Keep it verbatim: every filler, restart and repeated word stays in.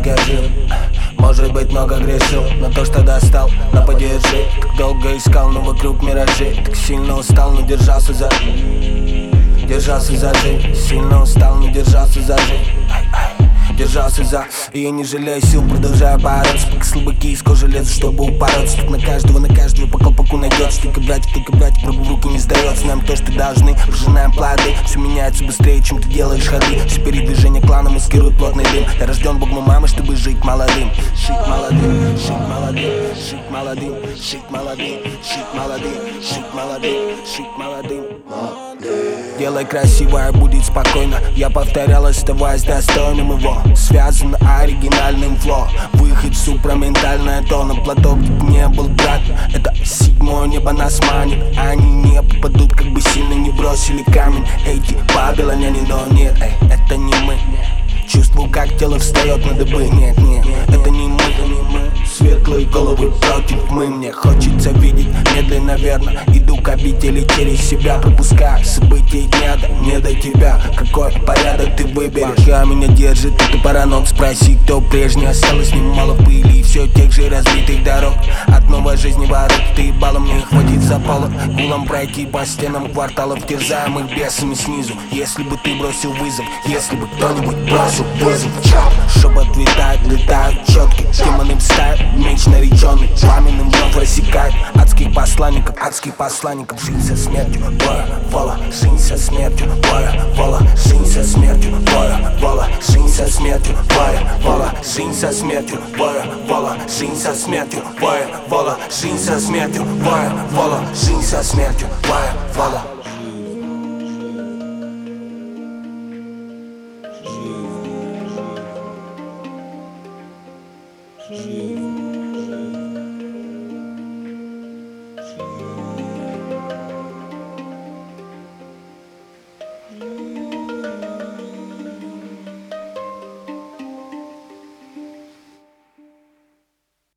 скажи, может быть, много грешил на то, что достал, но подержи. Так долго искал, но вокруг миражи. Так сильно устал, но держался за... Держался за жизнь. Сильно устал, но держался за жизнь. Держался за... И я не жалею сил, продолжаю бороться, пока слабаки из кожи лезут, чтобы упороться. Тут на каждого, на каждого по колпаку найдется. Только брать, только брать, пробу в руки не сдается. Нам то, что должны, пожинаем плоды. Все меняется быстрее, чем ты делаешь ходы. Все передвижения клана маскируют плотный дым. Я рожден богом мамы, чтобы жить молодым. Жить молодым, жить молодым, жить молодым, жить молодым, жить молодым, жить молодым, жить молодым. Делай красиво, будет спокойно. Я повторял, оставаясь достойным его. Связано оригинальным фло. Выход супраментальное тоном. Платок тут не был, брат. Это седьмое небо нас манит. Они не попадут, как бы сильно не бросили камень. Эти babyloniане, но нет, эй, это не мы. Чувствую, как тело встает на дыбы. Нет, нет, это не мы, это не мы. Светлые головы против тьмы. Мне хочется видеть медленно, верно. Иду к обители через себя, пропуская события дня, да не до тебя. Какой порядок ты выберешь? Пока меня держит это паранок. Спроси, кто прежний. Осталось немало пыли и все тех же разбитых дорог. От новой жизни ворот. Ты баллом не хватит запала. Гулом пройти по стенам кварталов, терзаемых бесами снизу. Если бы ты бросил вызов, если бы кто-нибудь бросил вызов, чтобы ответать, летают четки. Демоны встают, меч нареченный пламенным вновь рассекает. Адских посланников, адских посланников. Жизнь со смертью, боя, вола. Жизнь со смертью, боя, вола. Жизнь со смертью, боя, вола. Жизнь со смертью, боя, вола. Жизнь со смертью, боя, вола. Жизнь со смертью, боя, вола. Жизнь со смертью, боя, вола. Жизнь со смертью, боя, вола. Жизнь.